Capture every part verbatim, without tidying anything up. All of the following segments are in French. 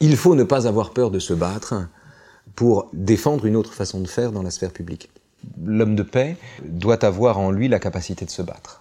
Il faut ne pas avoir peur de se battre pour défendre une autre façon de faire dans la sphère publique. L'homme de paix doit avoir en lui la capacité de se battre.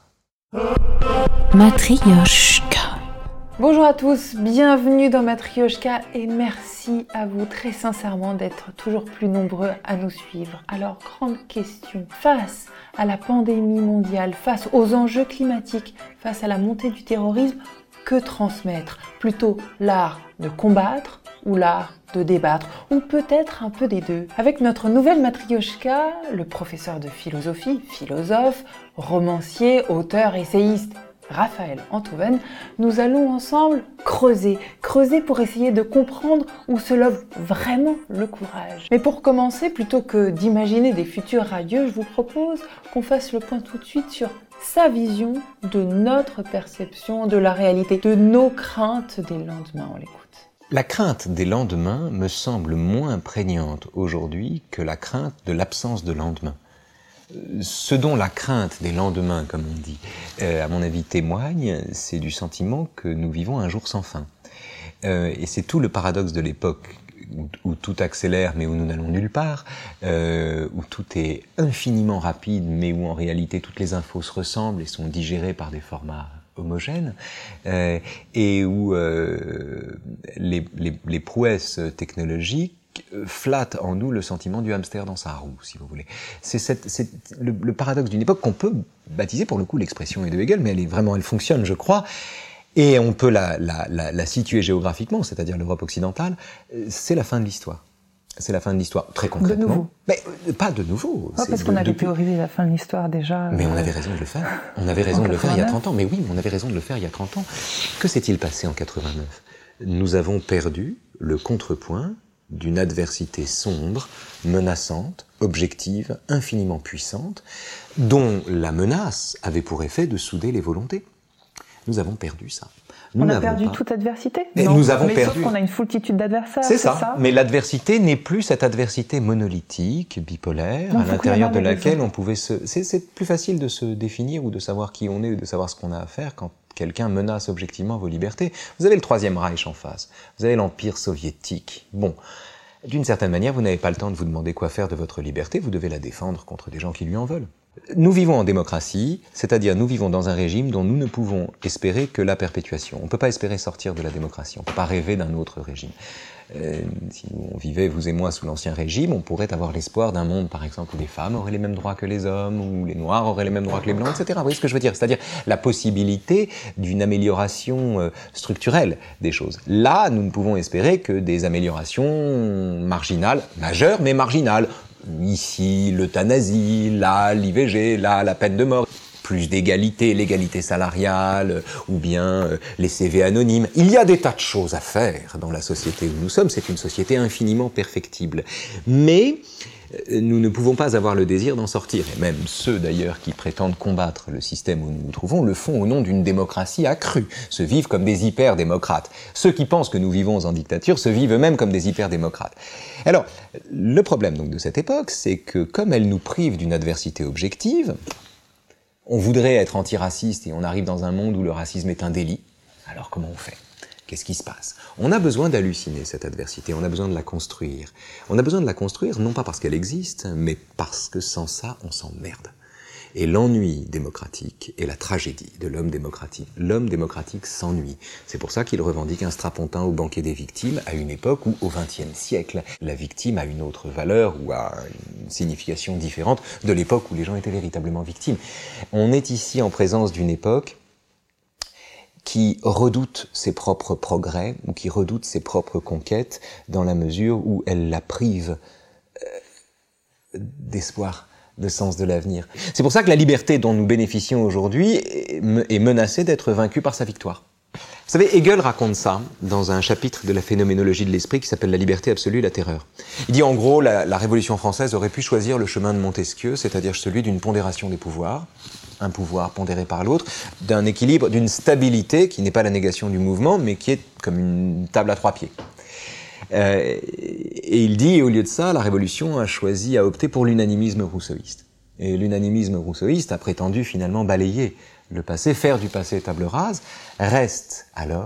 Matryoshka. Bonjour à tous, bienvenue dans Matryoshka et merci à vous très sincèrement d'être toujours plus nombreux à nous suivre. Alors, grande question, face à la pandémie mondiale, face aux enjeux climatiques, face à la montée du terrorisme, que transmettre? Plutôt l'art de combattre ou l'art de débattre, ou peut-être un peu des deux. Avec notre nouvelle Matryoshka, le professeur de philosophie, philosophe, romancier, auteur, essayiste, Raphaël Enthoven, nous allons ensemble creuser, creuser pour essayer de comprendre où se love vraiment le courage. Mais pour commencer, plutôt que d'imaginer des futurs radieux, je vous propose qu'on fasse le point tout de suite sur sa vision de notre perception de la réalité, de nos craintes des lendemains. On l'écoute. La crainte des lendemains me semble moins prégnante aujourd'hui que la crainte de l'absence de lendemain. Ce dont la crainte des lendemains, comme on dit, euh, à mon avis témoigne, c'est du sentiment que nous vivons un jour sans fin. Euh, et c'est tout le paradoxe de l'époque où, où tout accélère mais où nous n'allons nulle part, euh, où tout est infiniment rapide mais où en réalité toutes les infos se ressemblent et sont digérées par des formats homogènes, euh, et où euh, les, les, les prouesses technologiques flatte en nous le sentiment du hamster dans sa roue, si vous voulez. C'est, cette, c'est le, le paradoxe d'une époque qu'on peut baptiser, pour le coup, l'expression est de Hegel, mais elle est vraiment, elle fonctionne, je crois, et on peut la, la, la, la situer géographiquement, c'est-à-dire l'Europe occidentale. C'est la fin de l'histoire. C'est la fin de l'histoire, très concrètement. De nouveau. Mais euh, pas de nouveau. Ah, parce qu'on avait théorisé la fin de l'histoire déjà. Mais on avait raison de le faire. On avait raison de le faire il y a trente ans. Mais oui, on avait raison de le faire il y a trente ans. Que s'est-il passé en quatre-vingt-neuf ? Nous avons perdu le contrepoint d'une adversité sombre, menaçante, objective, infiniment puissante, dont la menace avait pour effet de souder les volontés. Nous avons perdu ça. Nous on a perdu pas... toute adversité. Et non, nous avons mais perdu. Sauf qu'on a une foultitude d'adversaires. C'est, c'est ça. ça. Mais l'adversité n'est plus cette adversité monolithique, bipolaire, non, à l'intérieur de laquelle raison. on pouvait se. C'est, c'est plus facile de se définir ou de savoir qui on est ou de savoir ce qu'on a à faire quand quelqu'un menace objectivement vos libertés. Vous avez le Troisième Reich en face. Vous avez l'Empire soviétique. Bon. D'une certaine manière, vous n'avez pas le temps de vous demander quoi faire de votre liberté, vous devez la défendre contre des gens qui lui en veulent. Nous vivons en démocratie, c'est-à-dire nous vivons dans un régime dont nous ne pouvons espérer que la perpétuation. On ne peut pas espérer sortir de la démocratie, on ne peut pas rêver d'un autre régime. Euh, si on vivait, vous et moi, sous l'Ancien Régime, on pourrait avoir l'espoir d'un monde, par exemple, où les femmes auraient les mêmes droits que les hommes, où les Noirs auraient les mêmes droits que les Blancs, et cetera. Vous voyez ce que je veux dire ? C'est-à-dire la possibilité d'une amélioration euh, structurelle des choses. Là, nous ne pouvons espérer que des améliorations marginales, majeures, mais marginales. Ici, l'euthanasie, là, l'I V G, là, la peine de mort. Plus d'égalité, l'égalité salariale, ou bien euh, les C V anonymes. Il y a des tas de choses à faire dans la société où nous sommes. C'est une société infiniment perfectible. Mais euh, nous ne pouvons pas avoir le désir d'en sortir. Et même ceux, d'ailleurs, qui prétendent combattre le système où nous nous trouvons, le font au nom d'une démocratie accrue, se vivent comme des hyper-démocrates. Ceux qui pensent que nous vivons en dictature se vivent eux-mêmes comme des hyper-démocrates. Alors, le problème donc de cette époque, c'est que comme elle nous prive d'une adversité objective, on voudrait être antiraciste et on arrive dans un monde où le racisme est un délit. Alors comment on fait ? Qu'est-ce qui se passe ? On a besoin d'halluciner cette adversité, on a besoin de la construire. On a besoin de la construire non pas parce qu'elle existe, mais parce que sans ça, on s'emmerde. Et l'ennui démocratique est la tragédie de l'homme démocratique. L'homme démocratique s'ennuie. C'est pour ça qu'il revendique un strapontin au banquet des victimes à une époque où, au vingtième siècle, la victime a une autre valeur ou a une signification différente de l'époque où les gens étaient véritablement victimes. On est ici en présence d'une époque qui redoute ses propres progrès ou qui redoute ses propres conquêtes dans la mesure où elle la prive euh, d'espoir, de sens de l'avenir. C'est pour ça que la liberté dont nous bénéficions aujourd'hui est menacée d'être vaincue par sa victoire. Vous savez, Hegel raconte ça dans un chapitre de la phénoménologie de l'esprit qui s'appelle « La liberté absolue et la terreur ». Il dit en gros, la, la Révolution française aurait pu choisir le chemin de Montesquieu, c'est-à-dire celui d'une pondération des pouvoirs, un pouvoir pondéré par l'autre, d'un équilibre, d'une stabilité qui n'est pas la négation du mouvement, mais qui est comme une table à trois pieds. Euh, et il dit, au lieu de ça, la Révolution a choisi, a opté pour l'unanimisme rousseauiste. Et l'unanimisme rousseauiste a prétendu finalement balayer le passé, faire du passé table rase. Reste alors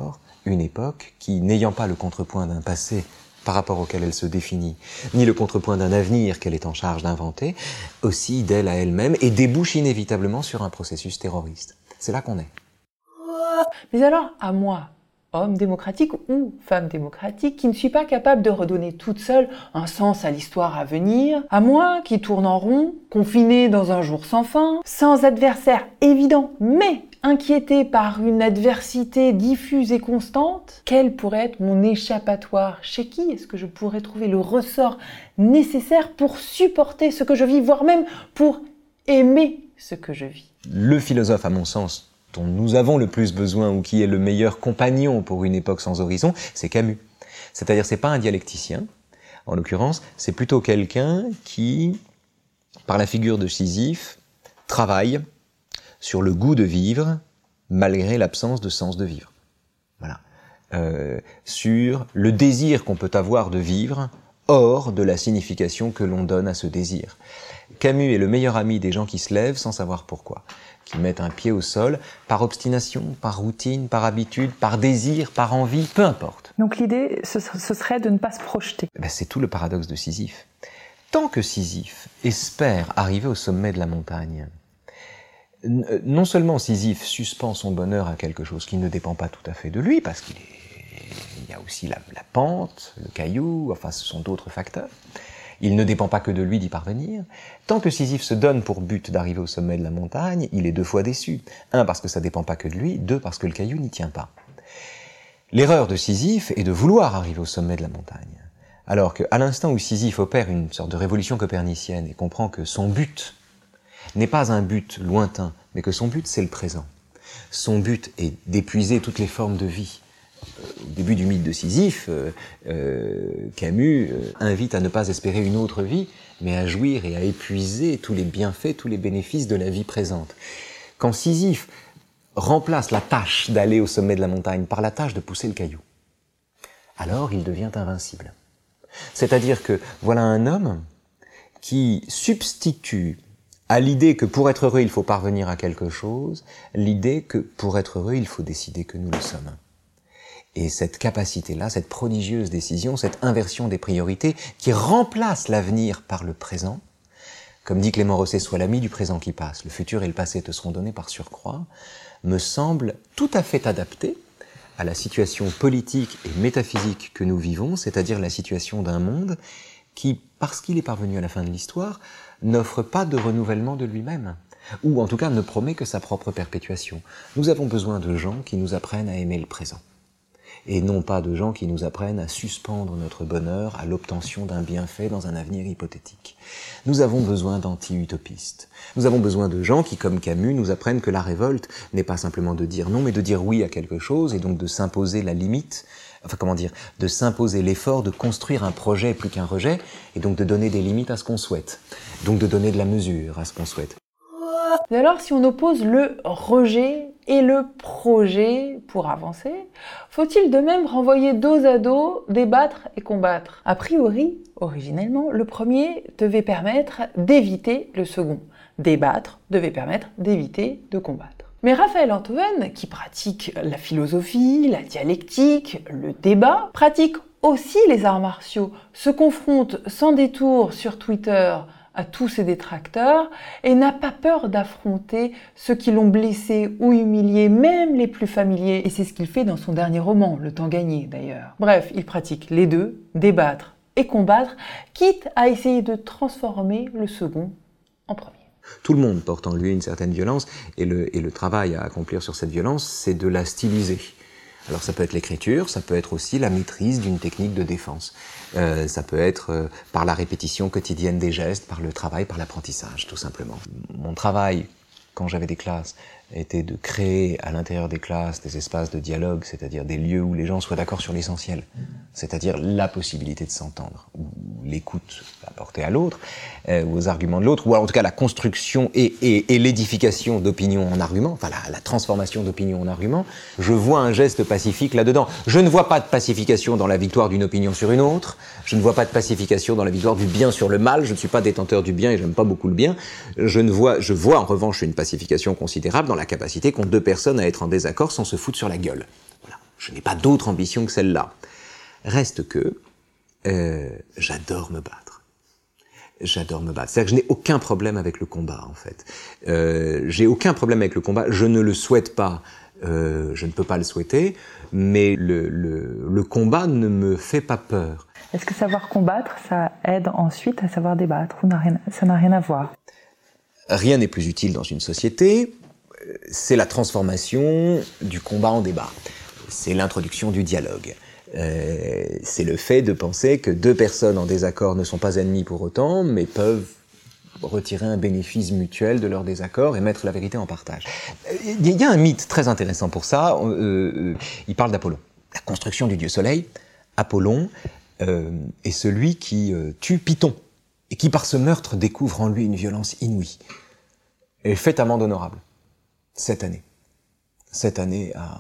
une époque qui, n'ayant pas le contrepoint d'un passé par rapport auquel elle se définit, ni le contrepoint d'un avenir qu'elle est en charge d'inventer, oscille d'elle à elle-même et débouche inévitablement sur un processus terroriste. C'est là qu'on est. Mais alors, à moi, homme démocratique ou femme démocratique, qui ne suis pas capable de redonner toute seule un sens à l'histoire à venir, à moi qui tourne en rond, confiné dans un jour sans fin, sans adversaire évident, mais inquiété par une adversité diffuse et constante, quel pourrait être mon échappatoire? Chez qui est-ce que je pourrais trouver le ressort nécessaire pour supporter ce que je vis, voire même pour aimer ce que je vis? Le philosophe, à mon sens, dont nous avons le plus besoin ou qui est le meilleur compagnon pour une époque sans horizon, c'est Camus. C'est-à-dire, c'est pas un dialecticien, en l'occurrence, c'est plutôt quelqu'un qui, par la figure de Sisyphe, travaille sur le goût de vivre malgré l'absence de sens de vivre. Voilà. Euh, sur le désir qu'on peut avoir de vivre hors de la signification que l'on donne à ce désir. Camus est le meilleur ami des gens qui se lèvent sans savoir pourquoi, qui mettent un pied au sol par obstination, par routine, par habitude, par désir, par envie, peu importe. Donc l'idée, ce, ce serait de ne pas se projeter. Ben, c'est tout le paradoxe de Sisyphe. Tant que Sisyphe espère arriver au sommet de la montagne, non seulement Sisyphe suspend son bonheur à quelque chose qui ne dépend pas tout à fait de lui, parce qu'il est, il y a aussi la, la pente, le caillou, enfin ce sont d'autres facteurs. Il ne dépend pas que de lui d'y parvenir. Tant que Sisyphe se donne pour but d'arriver au sommet de la montagne, il est deux fois déçu. Un, parce que ça dépend pas que de lui, deux, parce que le caillou n'y tient pas. L'erreur de Sisyphe est de vouloir arriver au sommet de la montagne. Alors qu'à l'instant où Sisyphe opère une sorte de révolution copernicienne et comprend que son but n'est pas un but lointain, mais que son but c'est le présent. Son but est d'épuiser toutes les formes de vie. Au début du mythe de Sisyphe, euh, euh, Camus euh, invite à ne pas espérer une autre vie, mais à jouir et à épuiser tous les bienfaits, tous les bénéfices de la vie présente. Quand Sisyphe remplace la tâche d'aller au sommet de la montagne par la tâche de pousser le caillou, alors il devient invincible. C'est-à-dire que voilà un homme qui substitue à l'idée que pour être heureux il faut parvenir à quelque chose, l'idée que pour être heureux il faut décider que nous le sommes. Et cette capacité-là, cette prodigieuse décision, cette inversion des priorités qui remplace l'avenir par le présent, comme dit Clément Rosset, sois l'ami du présent qui passe, le futur et le passé te seront donnés par surcroît, me semble tout à fait adapté à la situation politique et métaphysique que nous vivons, c'est-à-dire la situation d'un monde qui, parce qu'il est parvenu à la fin de l'histoire, n'offre pas de renouvellement de lui-même, ou en tout cas ne promet que sa propre perpétuation. Nous avons besoin de gens qui nous apprennent à aimer le présent, et non pas de gens qui nous apprennent à suspendre notre bonheur à l'obtention d'un bienfait dans un avenir hypothétique. Nous avons besoin d'anti-utopistes. Nous avons besoin de gens qui, comme Camus, nous apprennent que la révolte n'est pas simplement de dire non, mais de dire oui à quelque chose, et donc de s'imposer la limite, enfin comment dire, de s'imposer l'effort de construire un projet plus qu'un rejet, et donc de donner des limites à ce qu'on souhaite, donc de donner de la mesure à ce qu'on souhaite. Et alors, si on oppose le rejet et le projet pour avancer, faut-il de même renvoyer dos à dos, débattre et combattre? A priori, originellement, le premier devait permettre d'éviter le second. Débattre devait permettre d'éviter de combattre. Mais Raphaël Enthoven, qui pratique la philosophie, la dialectique, le débat, pratique aussi les arts martiaux, se confronte sans détour sur Twitter à tous ses détracteurs et n'a pas peur d'affronter ceux qui l'ont blessé ou humilié, même les plus familiers. Et c'est ce qu'il fait dans son dernier roman, Le Temps Gagné d'ailleurs. Bref, il pratique les deux, débattre et combattre, quitte à essayer de transformer le second en premier. Tout le monde porte en lui une certaine violence, et le, et le travail à accomplir sur cette violence, c'est de la styliser. Alors ça peut être l'écriture, ça peut être aussi la maîtrise d'une technique de défense. Euh, ça peut être euh, par la répétition quotidienne des gestes, par le travail, par l'apprentissage, tout simplement. Mon travail, quand j'avais des classes, était de créer à l'intérieur des classes des espaces de dialogue, c'est-à-dire des lieux où les gens soient d'accord sur l'essentiel, c'est-à-dire la possibilité de s'entendre, ou l'écoute apportée à l'autre, euh, ou aux arguments de l'autre, ou en tout cas la construction et, et, et l'édification d'opinions en arguments, enfin la, la transformation d'opinions en arguments. Je vois un geste pacifique là-dedans. Je ne vois pas de pacification dans la victoire d'une opinion sur une autre, je ne vois pas de pacification dans la victoire du bien sur le mal, je ne suis pas détenteur du bien et j'aime pas beaucoup le bien, je, ne vois, je vois en revanche une pacification considérable dans la capacité qu'ont deux personnes à être en désaccord sans se foutre sur la gueule. Voilà. Je n'ai pas d'autre ambition que celle-là. Reste que euh, j'adore me battre. J'adore me battre. C'est-à-dire que je n'ai aucun problème avec le combat, en fait. Euh, j'ai aucun problème avec le combat. Je ne le souhaite pas. Euh, je ne peux pas le souhaiter. Mais le, le, le combat ne me fait pas peur. Est-ce que savoir combattre, ça aide ensuite à savoir débattre ou n'a rien, ça n'a rien à voir? Rien n'est plus utile dans une société. C'est la transformation du combat en débat. C'est l'introduction du dialogue. Euh, c'est le fait de penser que deux personnes en désaccord ne sont pas ennemies pour autant, mais peuvent retirer un bénéfice mutuel de leur désaccord et mettre la vérité en partage. Il y a un mythe très intéressant pour ça. Euh, euh, il parle d'Apollon. La construction du dieu soleil, Apollon, euh, est celui qui euh, tue Python et qui, par ce meurtre, découvre en lui une violence inouïe et fait amende honorable. Cette année. Cette année a,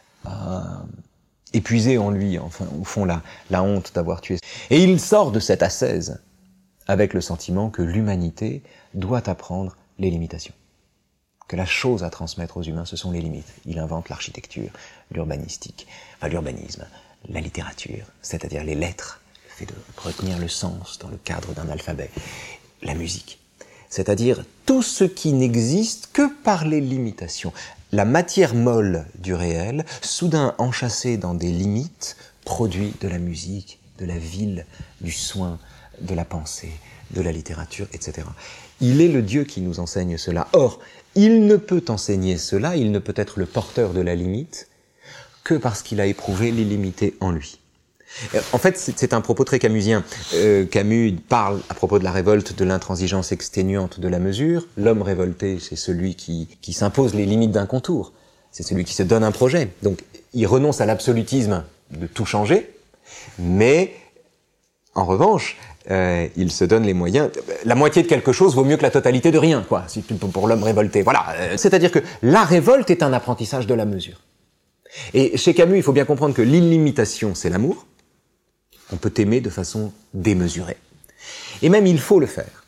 a épuisé en lui, enfin, au fond, la, la honte d'avoir tué. Et il sort de cette ascèse avec le sentiment que l'humanité doit apprendre les limitations. Que la chose à transmettre aux humains, ce sont les limites. Il invente l'architecture, l'urbanistique, enfin l'urbanisme, la littérature, c'est-à-dire les lettres, le fait de retenir le sens dans le cadre d'un alphabet, la musique, c'est-à-dire tout ce qui n'existe que par les limitations. La matière molle du réel, soudain enchâssée dans des limites, produit de la musique, de la ville, du soin, de la pensée, de la littérature, et cetera. Il est le Dieu qui nous enseigne cela. Or, il ne peut enseigner cela, il ne peut être le porteur de la limite que parce qu'il a éprouvé l'illimité en lui. En fait, c'est un propos très camusien. Euh, Camus parle, à propos de la révolte, de l'intransigeance exténuante de la mesure. L'homme révolté, c'est celui qui, qui s'impose les limites d'un contour. C'est celui qui se donne un projet. Donc, il renonce à l'absolutisme de tout changer, mais, en revanche, euh, il se donne les moyens. La moitié de quelque chose vaut mieux que la totalité de rien, quoi, si tu, pour l'homme révolté. Voilà. Euh, C'est-à-dire que la révolte est un apprentissage de la mesure. Et chez Camus, il faut bien comprendre que l'illimitation, c'est l'amour. On peut aimer de façon démesurée. Et même, il faut le faire.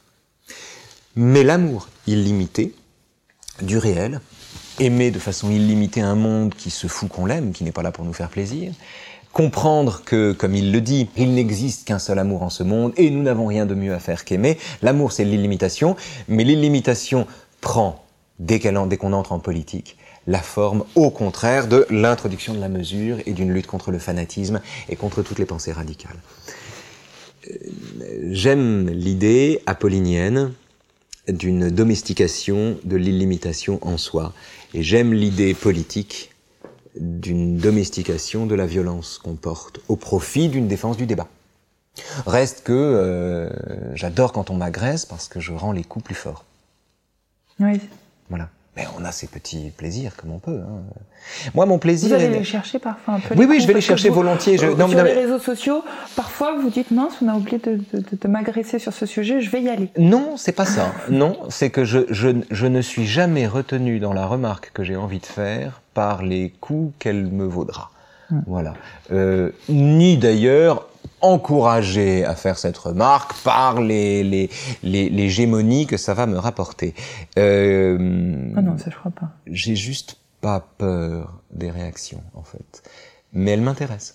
Mais l'amour illimité, du réel, aimer de façon illimitée un monde qui se fout qu'on l'aime, qui n'est pas là pour nous faire plaisir, comprendre que, comme il le dit, il n'existe qu'un seul amour en ce monde, et nous n'avons rien de mieux à faire qu'aimer. L'amour, c'est l'illimitation, mais l'illimitation prend, dès qu'elle en, dès qu'on entre en politique, la forme, au contraire, de l'introduction de la mesure et d'une lutte contre le fanatisme et contre toutes les pensées radicales. J'aime l'idée apollinienne d'une domestication de l'illimitation en soi, et j'aime l'idée politique d'une domestication de la violence qu'on porte au profit d'une défense du débat. Reste que euh, j'adore quand on m'agresse parce que je rends les coups plus forts. Oui. Voilà. Mais on a ces petits plaisirs comme on peut. Hein. Moi, mon plaisir... Vous allez est... les chercher parfois un peu. Oui, oui, je vais les chercher vous, volontiers. Je... Non, sur mais... les réseaux sociaux, parfois vous dites mince, on a oublié de, de, de, de m'agresser sur ce sujet, je vais y aller. Non, c'est pas ça. Non, c'est que je, je, je ne suis jamais retenu dans la remarque que j'ai envie de faire par les coups qu'elle me vaudra. Hum. Voilà. Euh, ni d'ailleurs encouragé à faire cette remarque par les, les, les, l'hégémonie que ça va me rapporter. Euh, ah non, ça je crois pas. J'ai juste pas peur des réactions, en fait. Mais elles m'intéressent.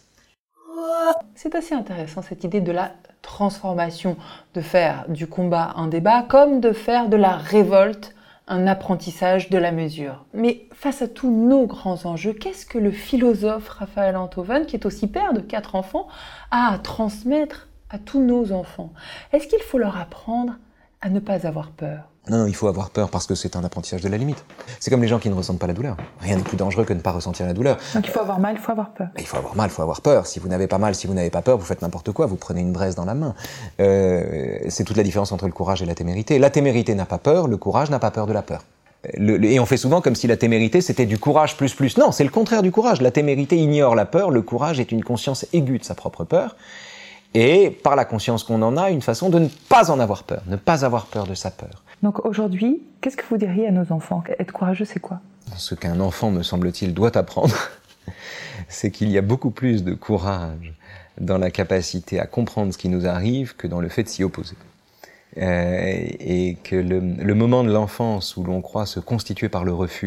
C'est assez intéressant cette idée de la transformation, de faire du combat un débat, comme de faire de la révolte un apprentissage de la mesure. Mais face à tous nos grands enjeux, qu'est-ce que le philosophe Raphaël Enthoven, qui est aussi père de quatre enfants, a à transmettre à tous nos enfants? Est-ce qu'il faut leur apprendre à ne pas avoir peur? Non, non, il faut avoir peur parce que c'est un apprentissage de la limite. C'est comme les gens qui ne ressentent pas la douleur. Rien n'est plus dangereux que de ne pas ressentir la douleur. Donc il faut avoir mal, il faut avoir peur. Il faut avoir mal, il faut avoir peur. Si vous n'avez pas mal, si vous n'avez pas peur, vous faites n'importe quoi, vous prenez une braise dans la main. Euh, c'est toute la différence entre le courage et la témérité. La témérité n'a pas peur, le courage n'a pas peur de la peur. Le, le, et on fait souvent comme si la témérité c'était du courage plus plus. Non, c'est le contraire du courage. La témérité ignore la peur, le courage est une conscience aiguë de sa propre peur. Et par la conscience qu'on en a, une façon de ne pas en avoir peur, ne pas avoir peur de sa peur. Donc aujourd'hui, qu'est-ce que vous diriez à nos enfants? Être courageux, c'est quoi? Ce qu'un enfant, me semble-t-il, doit apprendre, c'est qu'il y a beaucoup plus de courage dans la capacité à comprendre ce qui nous arrive que dans le fait de s'y opposer. Euh, et que le, le moment de l'enfance où l'on croit se constituer par le refus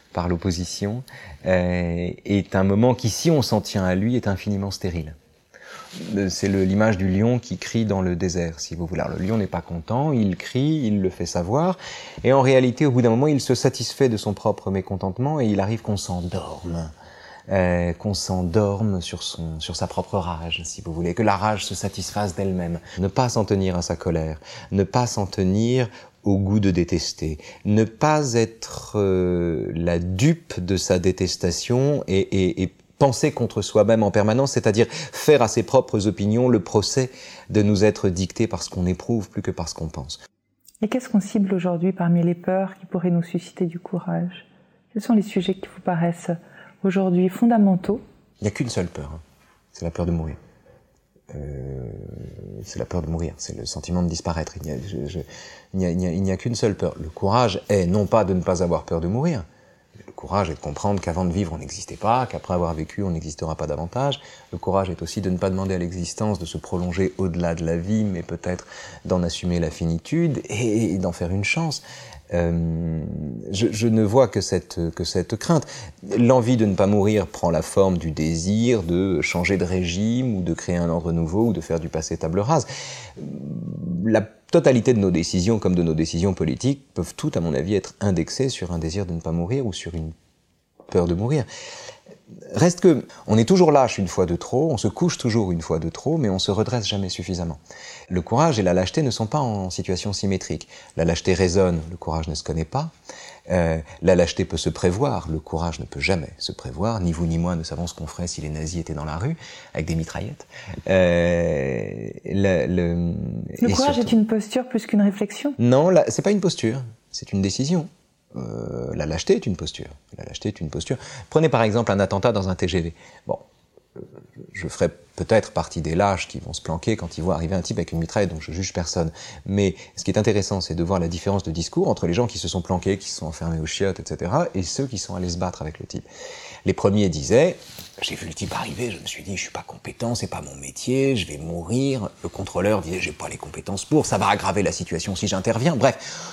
par l'opposition, euh, est un moment qui, si on s'en tient à lui, est infiniment stérile. C'est le, l'image du lion qui crie dans le désert, si vous voulez. Alors, le lion n'est pas content, il crie, il le fait savoir, et en réalité, au bout d'un moment, il se satisfait de son propre mécontentement, et il arrive qu'on s'endorme. Euh, qu'on s'endorme sur, son, sur sa propre rage, si vous voulez, que la rage se satisfasse d'elle-même. Ne pas s'en tenir à sa colère, ne pas s'en tenir au goût de détester, ne pas être euh, la dupe de sa détestation et, et, et penser contre soi-même en permanence, c'est-à-dire faire à ses propres opinions le procès de nous être dicté par ce qu'on éprouve plus que par ce qu'on pense. Et qu'est-ce qu'on cible aujourd'hui parmi les peurs qui pourraient nous susciter du courage? Quels sont les sujets qui vous paraissent aujourd'hui fondamentaux? Il n'y a qu'une seule peur, hein. C'est la peur de mourir. Euh, c'est la peur de mourir, c'est le sentiment de disparaître. Il n'y a, je, je, il n'y a, il n'y a, il n'y a qu'une seule peur. Le courage est non pas de ne pas avoir peur de mourir, le courage est de comprendre qu'avant de vivre on n'existait pas, qu'après avoir vécu on n'existera pas davantage. Le courage est aussi de ne pas demander à l'existence de se prolonger au-delà de la vie, mais peut-être d'en assumer la finitude et, et d'en faire une chance. Euh, je, je ne vois que cette, que cette crainte. L'envie de ne pas mourir prend la forme du désir de changer de régime ou de créer un ordre nouveau ou de faire du passé table rase. La totalité de nos décisions, comme de nos décisions politiques, peuvent toutes, à mon avis, être indexées sur un désir de ne pas mourir ou sur une peur de mourir. Reste que, on est toujours lâche une fois de trop, on se couche toujours une fois de trop, mais on se redresse jamais suffisamment. Le courage et la lâcheté ne sont pas en situation symétrique. La lâcheté raisonne, le courage ne se connaît pas. Euh, la lâcheté peut se prévoir, le courage ne peut jamais se prévoir. Ni vous ni moi ne savons ce qu'on ferait si les nazis étaient dans la rue, avec des mitraillettes. Euh, le, le, le courage surtout, est une posture plus qu'une réflexion? Non, la, c'est pas une posture, c'est une décision. Euh, la lâcheté est une posture. La lâcheté est une posture. Prenez par exemple un attentat dans un T G V. Bon, je ferai peut-être partie des lâches qui vont se planquer quand ils voient arriver un type avec une mitraille, donc je juge personne. Mais ce qui est intéressant, c'est de voir la différence de discours entre les gens qui se sont planqués, qui se sont enfermés aux chiottes, et cetera, et ceux qui sont allés se battre avec le type. Les premiers disaient, j'ai vu le type arriver, je me suis dit, je suis pas compétent, c'est pas mon métier, je vais mourir. Le contrôleur disait, j'ai pas les compétences pour, ça va aggraver la situation si j'interviens. Bref.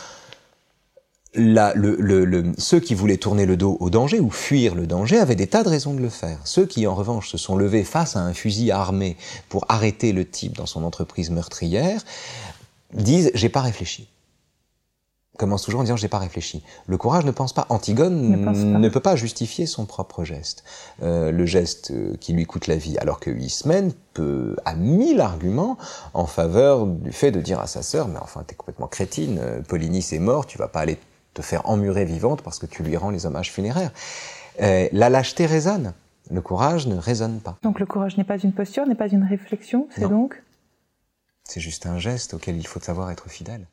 La, le, le, le, ceux qui voulaient tourner le dos au danger ou fuir le danger avaient des tas de raisons de le faire. Ceux qui, en revanche, se sont levés face à un fusil armé pour arrêter le type dans son entreprise meurtrière, disent « j'ai pas réfléchi ». Commence toujours en disant « j'ai pas réfléchi ». Le courage ne pense pas. Antigone ne, pense pas. ne peut pas justifier son propre geste. Euh, le geste qui lui coûte la vie. Alors que Ismène peut, a mille arguments en faveur du fait de dire à sa sœur « mais enfin, t'es complètement crétine, Polynice est mort, tu vas pas aller te faire emmurer vivante parce que tu lui rends les hommages funéraires. Euh, la lâcheté résonne, le courage ne résonne pas. Donc le courage n'est pas une posture, n'est pas une réflexion, c'est non. donc C'est juste un geste auquel il faut savoir être fidèle.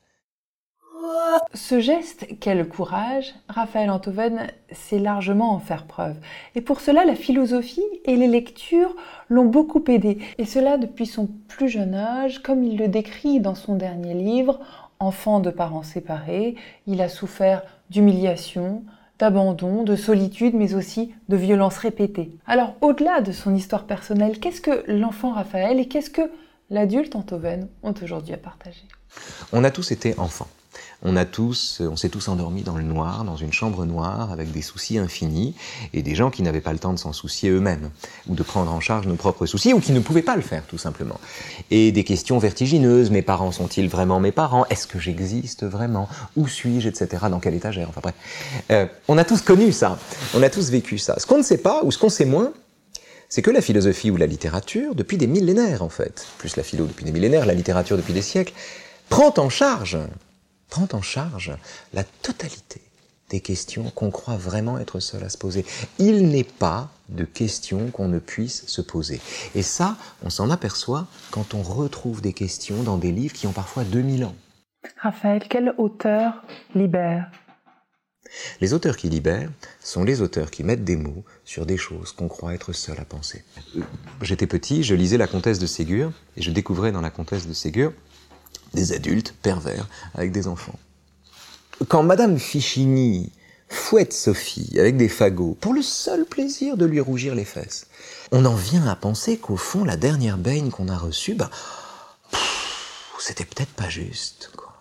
Ce geste qu'est le courage, Raphaël Enthoven sait largement en faire preuve. Et pour cela, la philosophie et les lectures l'ont beaucoup aidé. Et cela depuis son plus jeune âge, comme il le décrit dans son dernier livre, Enfant de parents séparés, il a souffert d'humiliation, d'abandon, de solitude, mais aussi de violences répétées. Alors, au-delà de son histoire personnelle, qu'est-ce que l'enfant Raphaël et qu'est-ce que l'adulte Enthoven ont aujourd'hui à partager? On a tous été enfants. On a tous, on s'est tous endormis dans le noir, dans une chambre noire, avec des soucis infinis, et des gens qui n'avaient pas le temps de s'en soucier eux-mêmes, ou de prendre en charge nos propres soucis, ou qui ne pouvaient pas le faire, tout simplement. Et des questions vertigineuses, mes parents sont-ils vraiment mes parents? Est-ce que j'existe vraiment? Où suis-je, et cetera. Dans quelle étagère? Enfin bref. Euh, on a tous connu ça, on a tous vécu ça. Ce qu'on ne sait pas, ou ce qu'on sait moins, c'est que la philosophie ou la littérature, depuis des millénaires en fait, plus la philo depuis des millénaires, la littérature depuis des siècles, prend en charge prend en charge la totalité des questions qu'on croit vraiment être seul à se poser. Il n'est pas de questions qu'on ne puisse se poser. Et ça, on s'en aperçoit quand on retrouve des questions dans des livres qui ont parfois deux mille ans. Raphaël, quel auteur libère? Les auteurs qui libèrent sont les auteurs qui mettent des mots sur des choses qu'on croit être seul à penser. J'étais petit, je lisais La Comtesse de Ségur, et je découvrais dans La Comtesse de Ségur des adultes pervers avec des enfants. Quand Madame Fichini fouette Sophie avec des fagots pour le seul plaisir de lui rougir les fesses, on en vient à penser qu'au fond, la dernière baigne qu'on a reçue, ben, pff, c'était peut-être pas juste, quoi.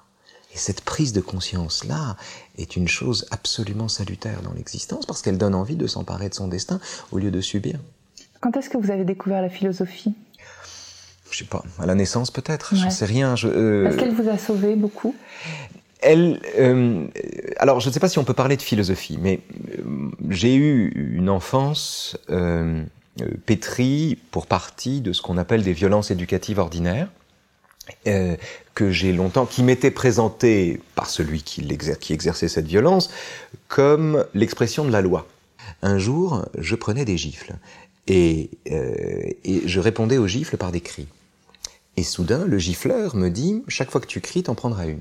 Et cette prise de conscience-là est une chose absolument salutaire dans l'existence, parce qu'elle donne envie de s'emparer de son destin au lieu de subir. Quand est-ce que vous avez découvert la philosophie ? Je sais pas, à la naissance peut-être, ouais. J'en sais rien. Je, euh... Est-ce qu'elle vous a sauvé beaucoup ? Elle, euh, alors je ne sais pas si on peut parler de philosophie, mais euh, j'ai eu une enfance euh, pétrie pour partie de ce qu'on appelle des violences éducatives ordinaires, euh, que j'ai longtemps, qui m'était présentée par celui qui, l'exer- qui exerçait cette violence comme l'expression de la loi. Un jour, je prenais des gifles et, euh, et je répondais aux gifles par des cris. Et soudain, le gifleur me dit « chaque fois que tu cries, t'en prendras une ».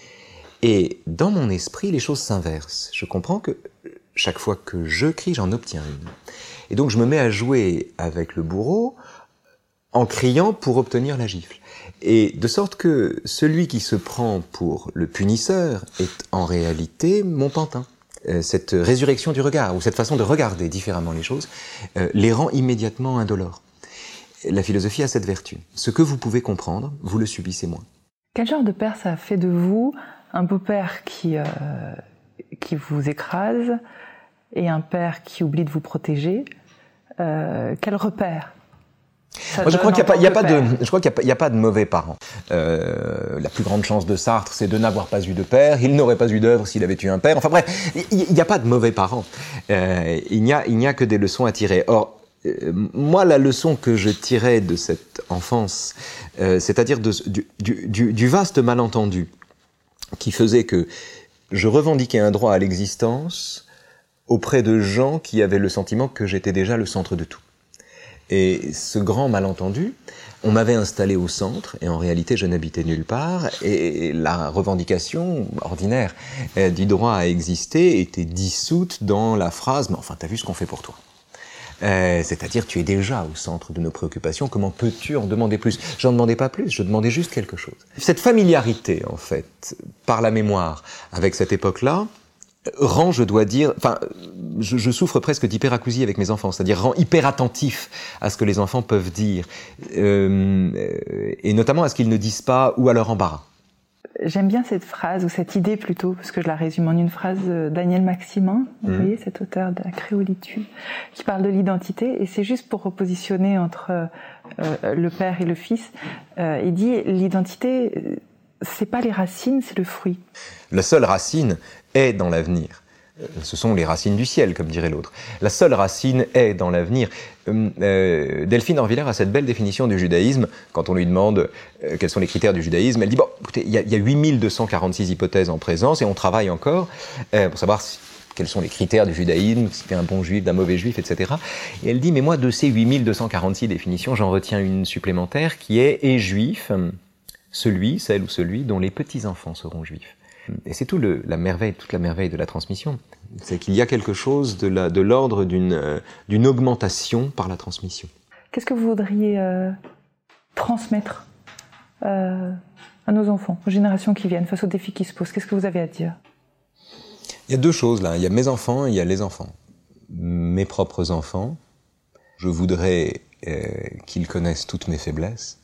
Et dans mon esprit, les choses s'inversent. Je comprends que chaque fois que je crie, j'en obtiens une. Et donc je me mets à jouer avec le bourreau en criant pour obtenir la gifle. Et de sorte que celui qui se prend pour le punisseur est en réalité mon pantin. Euh, cette résurrection du regard, ou cette façon de regarder différemment les choses, euh, les rend immédiatement indolores. La philosophie a cette vertu. Ce que vous pouvez comprendre, vous le subissez moins. Quel genre de père ça a fait de vous ? Un beau-père qui, euh, qui vous écrase et un père qui oublie de vous protéger. Euh, quel repère ça Moi, je crois qu'il n'y a, a pas de, père. je crois qu'il n'y a, a pas de mauvais parents. Euh, la plus grande chance de Sartre, c'est de n'avoir pas eu de père. Il n'aurait pas eu d'œuvre s'il avait eu un père. Enfin bref, il n'y a pas de mauvais parents. Euh, il n'y a, il n'y a que des leçons à tirer. Or, euh, moi, la leçon que je tirais de cette enfance, euh, c'est-à-dire de, du, du, du, du vaste malentendu, qui faisait que je revendiquais un droit à l'existence auprès de gens qui avaient le sentiment que j'étais déjà le centre de tout. Et ce grand malentendu, on m'avait installé au centre, et en réalité je n'habitais nulle part, et la revendication ordinaire euh, du droit à exister était dissoute dans la phrase « mais enfin, t'as vu ce qu'on fait pour toi ?» Euh, c'est-à-dire, tu es déjà au centre de nos préoccupations, comment peux-tu en demander plus ? J'en demandais pas plus, je demandais juste quelque chose. Cette familiarité, en fait, par la mémoire, avec cette époque-là, rend, je dois dire, enfin, je, je souffre presque d'hyperacousie avec mes enfants, c'est-à-dire rend hyper attentif à ce que les enfants peuvent dire, euh, et notamment à ce qu'ils ne disent pas ou à leur embarras. J'aime bien cette phrase, ou cette idée plutôt, parce que je la résume en une phrase de Daniel Maximin, vous mmh. voyez, cet auteur de la créolitude, qui parle de l'identité, et c'est juste pour repositionner entre euh, le père et le fils. Euh, il dit, l'identité, c'est pas les racines, c'est le fruit. La seule racine est dans l'avenir. Ce sont les racines du ciel, comme dirait l'autre. La seule racine est dans l'avenir. Euh, Delphine Orvillers a cette belle définition du judaïsme. Quand on lui demande euh, quels sont les critères du judaïsme, elle dit, bon, écoutez, il y a, y a huit mille deux cent quarante-six hypothèses en présence et on travaille encore euh, pour savoir si, quels sont les critères du judaïsme, si c'est un bon juif, d'un mauvais juif, et cetera. Et elle dit, mais moi, de ces huit mille deux cent quarante-six définitions, j'en retiens une supplémentaire qui est « et juif, celui, celle ou celui dont les petits-enfants seront juifs ». Et c'est tout le, la merveille, toute la merveille de la transmission. C'est qu'il y a quelque chose de, la, de l'ordre d'une, euh, d'une augmentation par la transmission. Qu'est-ce que vous voudriez euh, transmettre euh, à nos enfants, aux générations qui viennent, face aux défis qui se posent ? Qu'est-ce que vous avez à dire ? Il y a deux choses là. Il y a mes enfants et il y a les enfants. Mes propres enfants, je voudrais euh, qu'ils connaissent toutes mes faiblesses,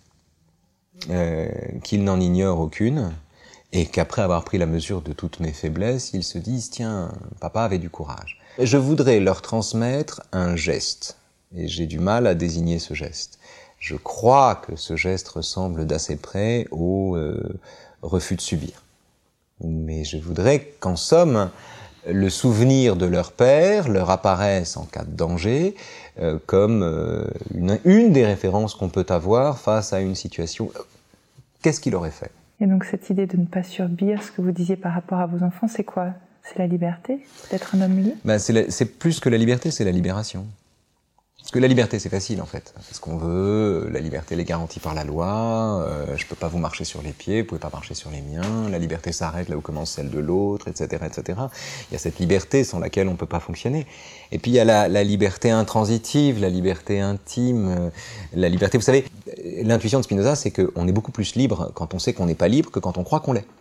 euh, qu'ils n'en ignorent aucune, et qu'après avoir pris la mesure de toutes mes faiblesses, ils se disent « Tiens, papa avait du courage ». Je voudrais leur transmettre un geste, et j'ai du mal à désigner ce geste. Je crois que ce geste ressemble d'assez près au euh, refus de subir. Mais je voudrais qu'en somme, le souvenir de leur père leur apparaisse en cas de danger euh, comme euh, une, une des références qu'on peut avoir face à une situation. Qu'est-ce qu'il aurait fait ? Et donc cette idée de ne pas subir, ce que vous disiez par rapport à vos enfants, c'est quoi ? C'est la liberté d'être un homme libre ? Ben c'est, la, c'est plus que la liberté, c'est la libération. Parce que la liberté, c'est facile, en fait. C'est ce qu'on veut, la liberté, elle est garantie par la loi, euh, je peux pas vous marcher sur les pieds, vous pouvez pas marcher sur les miens, la liberté s'arrête là où commence celle de l'autre, et cetera, et cetera. Il y a cette liberté sans laquelle on peut pas fonctionner. Et puis il y a la, la liberté intransitive, la liberté intime, euh, la liberté... Vous savez, l'intuition de Spinoza, c'est qu'on est beaucoup plus libre quand on sait qu'on n'est pas libre que quand on croit qu'on l'est.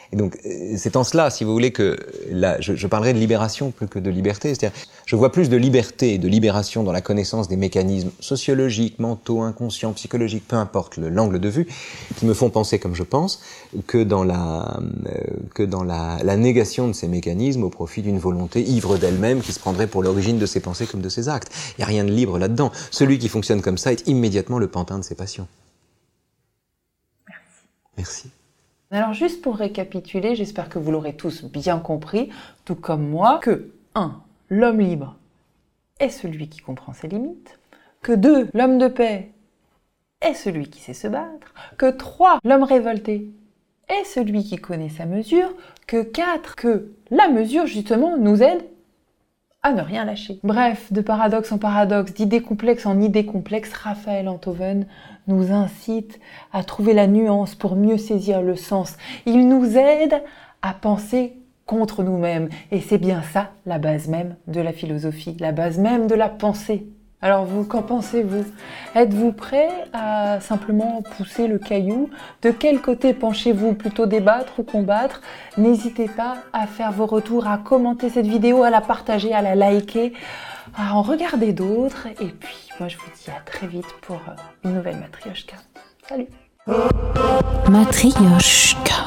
Et donc, c'est en cela, si vous voulez, que là, je, je parlerai de libération plus que de liberté. C'est-à-dire, je vois plus de liberté et de libération dans la connaissance des mécanismes sociologiques, mentaux, inconscients, psychologiques, peu importe le, l'angle de vue, qui me font penser comme je pense, que dans la, euh, que dans la, la négation de ces mécanismes au profit d'une volonté ivre d'elle-même qui se prendrait pour l'origine de ses pensées comme de ses actes. Il n'y a rien de libre là-dedans. Celui qui fonctionne comme ça est immédiatement le pantin de ses passions. Merci. Merci. Alors juste pour récapituler, j'espère que vous l'aurez tous bien compris, tout comme moi, que un. L'homme libre est celui qui comprend ses limites, que deux. L'homme de paix est celui qui sait se battre, que trois. L'homme révolté est celui qui connaît sa mesure, que quatre. Que la mesure justement nous aide à ne rien lâcher. Bref, de paradoxe en paradoxe, d'idée complexe en idée complexe, Raphaël Enthoven nous incite à trouver la nuance pour mieux saisir le sens. Il nous aide à penser contre nous-mêmes. Et c'est bien ça, la base même de la philosophie, la base même de la pensée. Alors vous, qu'en pensez-vous? Êtes-vous prêt à simplement pousser le caillou? De quel côté penchez-vous? Plutôt débattre ou combattre? N'hésitez pas à faire vos retours, à commenter cette vidéo, à la partager, à la liker, à en regarder d'autres. Et puis, moi je vous dis à très vite pour une nouvelle Matryoshka. Salut! Matryoshka.